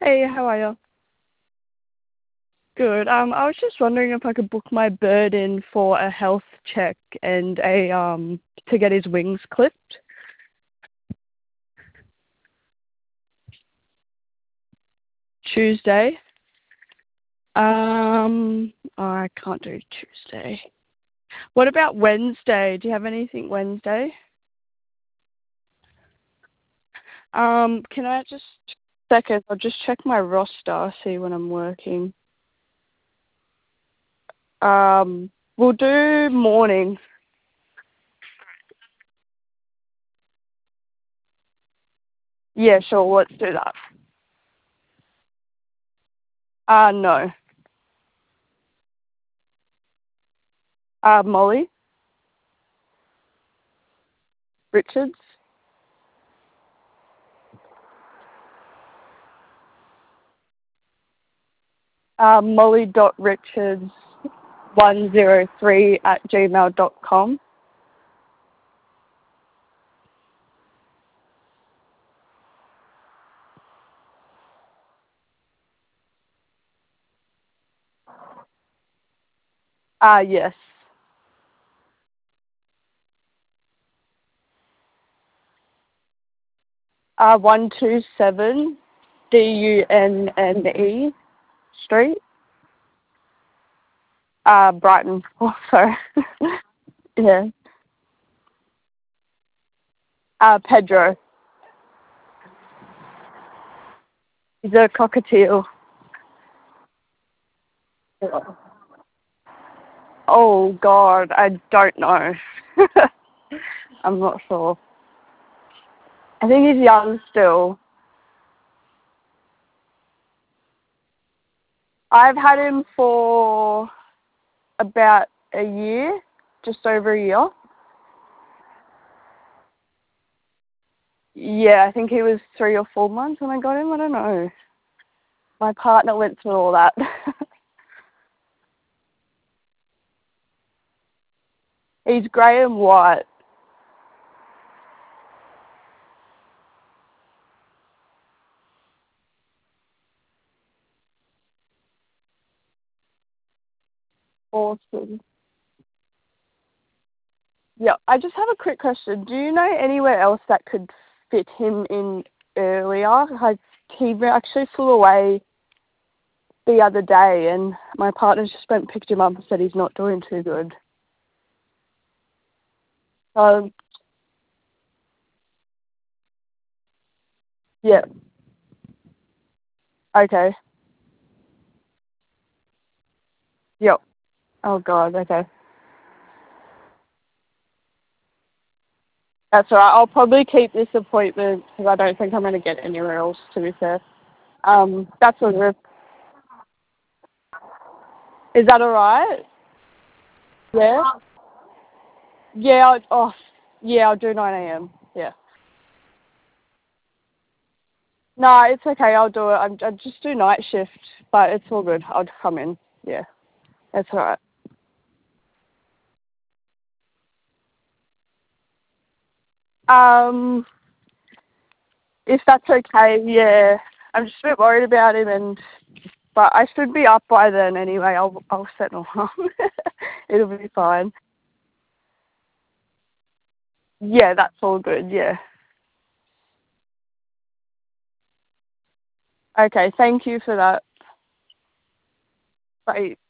Hey, how are you? Good. I was just wondering if I could book my bird in for a health check and to get his wings clipped. Tuesday. I can't do Tuesday. What about Wednesday? Do you have anything Wednesday? Can I just second? I'll just check my roster, see when I'm working. We'll do morning. Yeah, sure. Let's do that. No. Molly Richards. molly.richards103@gmail.com. Yes. 127 Dunne Street. Brighton. Oh, sorry. Yeah. Pedro. He's a cockatiel. Oh God, I don't know. I'm not sure. I think he's young still. I've had him for about a year, just over a year. Yeah, I think he was 3 or 4 months when I got him. I don't know. My partner went through all that. He's grey and white. Awesome. Yeah, I just have a quick question. Do you know anywhere else that could fit him in earlier? He actually flew away the other day and my partner just went and picked him up and said he's not doing too good. Yeah. Okay. Yep. Oh God, okay. That's all right. I'll probably keep this appointment because I don't think I'm going to get anywhere else, to be fair. That's all good. Is that all right? Yeah? Yeah, I'll do 9 a.m. Yeah. No, it's okay. I'll do it. I just do night shift, but it's all good. I'll come in. Yeah. That's all right. Um, if that's okay, yeah. I'm just a bit worried about him but I should be up by then anyway. I'll set an alarm. It'll be fine. Yeah, that's all good. Yeah. Okay. Thank you for that. Bye.